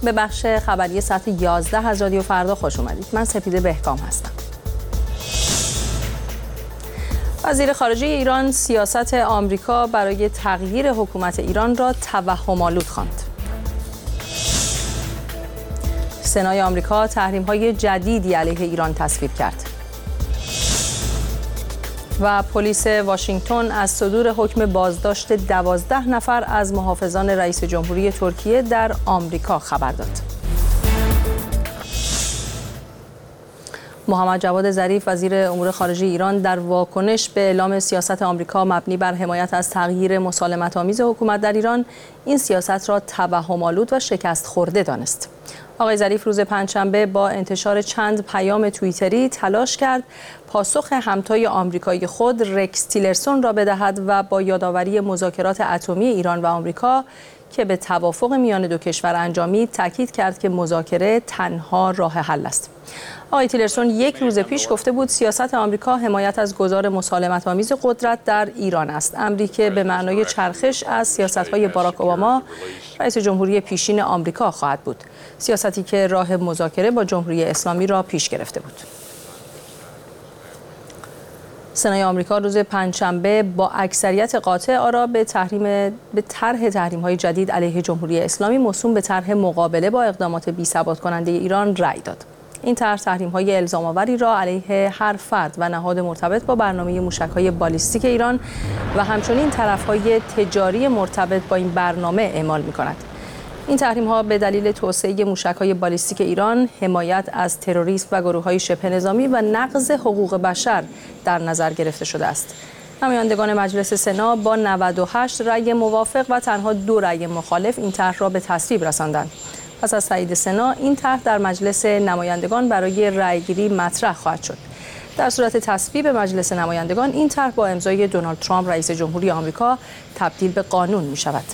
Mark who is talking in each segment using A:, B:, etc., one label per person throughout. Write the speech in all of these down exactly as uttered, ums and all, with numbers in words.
A: به بخش خبری ساعت یازده از رادیو فردا خوش اومدید. من سپیده بهکام هستم. وزیر خارجه ایران سیاست آمریکا برای تغییر حکومت ایران را توهم‌آلود خواند. سنای آمریکا تحریم‌های جدیدی علیه ایران تصویب کرد. و پلیس واشنگتن از صدور حکم بازداشت دوازده نفر از محافظان رئیس جمهوری ترکیه در آمریکا خبر داد. محمد جواد ظریف وزیر امور خارجه ایران در واکنش به اعلام سیاست آمریکا مبنی بر حمایت از تغییر مسالمت‌آمیز حکومت در ایران این سیاست را توهم‌آلود و شکست خورده دانست. آقای ظریف روز پنجشنبه با انتشار چند پیام توییتری تلاش کرد پاسخ همتای آمریکایی خود رکس تیلرسون را بدهد و با یادآوری مذاکرات اتمی ایران و آمریکا که به توافق میان دو کشور انجامید تاکید کرد که مذاکره تنها راه حل است. آقای تیلرسون یک روز پیش گفته بود سیاست آمریکا حمایت از گذار مسالمت‌آمیز قدرت در ایران است، امری که به معنای چرخش از سیاست‌های باراک اوباما رئیس جمهوری پیشین آمریکا خواهد بود، سیاستی که راه مذاکره با جمهوری اسلامی را پیش گرفته بود. سنای آمریکا روز پنجشنبه با اکثریت قاطع آرا به تحریم به طرح تحریم‌های جدید علیه جمهوری اسلامی موسوم به طرح مقابله با اقدامات بی‌ثبات کننده ایران رأی داد. این طرح تحریم‌های الزام‌آوری را علیه هر فرد و نهاد مرتبط با برنامه موشک‌های بالیستیک ایران و همچنین طرف‌های تجاری مرتبط با این برنامه اعمال می‌کند. این تحریم‌ها به دلیل توسعه موشک‌های بالیستیک ایران، حمایت از تروریسم و گروه‌های شبه نظامی و نقض حقوق بشر در نظر گرفته شده است. نمایندگان مجلس سنا با نود و هشت رأی موافق و تنها دو رأی مخالف این طرح را به تصویب رساندند. پس از تایید سنا، این طرح در مجلس نمایندگان برای رأیگیری مطرح خواهد شد. در صورت تصویب مجلس نمایندگان، این طرح با امضای دونالد ترامپ رئیس جمهوری آمریکا تبدیل به قانون می شود.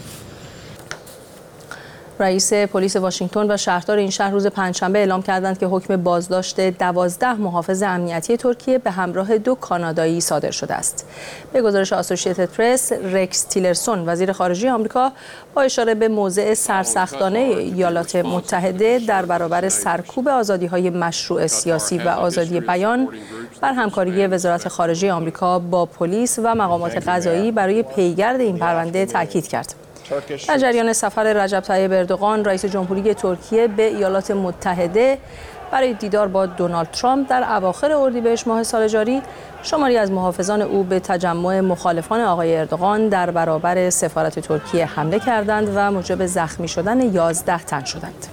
A: رئیس پلیس واشنگتن و شهردار این شهر روز پنجشنبه اعلام کردند که حکم بازداشت دوازده محافظ امنیتی ترکیه به همراه دو کانادایی صادر شده است. به گزارش آسوشییتد پرس، رکس تیلرسون وزیر خارجه آمریکا با اشاره به موضع سرسختانه ایالات متحده در برابر سرکوب آزادی‌های مشروع سیاسی و آزادی بیان بر همکاری وزارت خارجه آمریکا با پلیس و مقامات قضایی برای پیگرد این پرونده تاکید کرد. در جریان سفر رجب طیب اردوغان رئیس جمهوری ترکیه به ایالات متحده برای دیدار با دونالد ترامپ در اواخر اردیبهشت ماه سال جاری، شماری از محافظان او به تجمع مخالفان آقای اردوغان در برابر سفارت ترکیه حمله کردند و موجب زخمی شدن یازده تن شدند.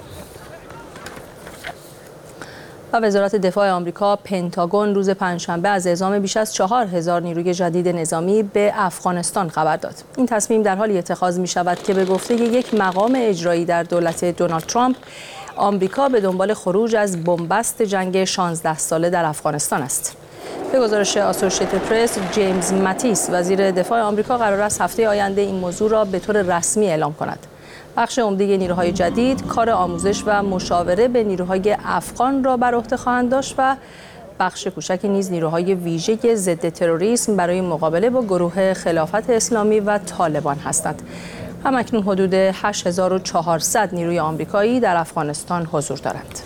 A: و وزارت دفاع آمریکا پنتاگون روز پنجشنبه از اعزام بیش از چهار هزار نیروی جدید نظامی به افغانستان خبر داد. این تصمیم در حالی اتخاذ می شود که به گفته یک مقام اجرایی در دولت دونالد ترامپ، آمریکا به دنبال خروج از بنبست جنگ شانزده ساله در افغانستان است. به گزارش آسوشییتد پرس، جیمز ماتیس وزیر دفاع آمریکا قرار است هفته آینده این موضوع را به طور رسمی اعلام کند. بخش عمده نیروهای جدید کار آموزش و مشاوره به نیروهای افغان را بر عهده خواهند داشت و بخش کوچکی نیز نیروهای ویژه ضد تروریسم برای مقابله با گروه خلافت اسلامی و طالبان هستند. همکنون حدود هشت هزار و چهارصد نیروی آمریکایی در افغانستان حضور دارند.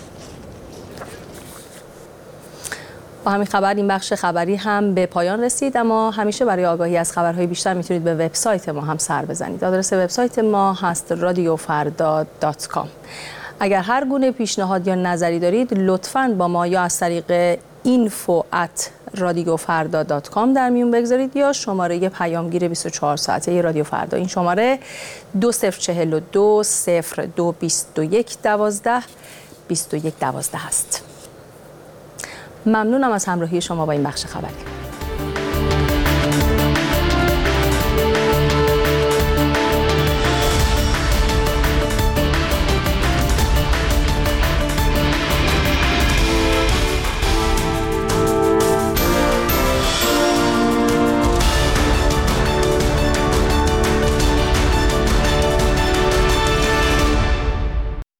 A: با همین خبر این بخش خبری هم به پایان رسید، اما همیشه برای آگاهی از خبرهای بیشتر میتونید به وبسایت ما هم سر بزنید. آدرس وبسایت ما هست رادیو فردا دات کام. اگر هر گونه پیشنهاد یا نظری دارید لطفاً با ما یا از طریق اینفو ات رادیو فردا دات کام در میون بگذارید یا شماره پیامگیر بیست و چهار ساعته رادیو فردا. این شماره دو صفر چهل و دو صفر دو بیست و یک دوازده بیست و یک دوازده است. ممنونم از همراهی شما با این بخش خبری.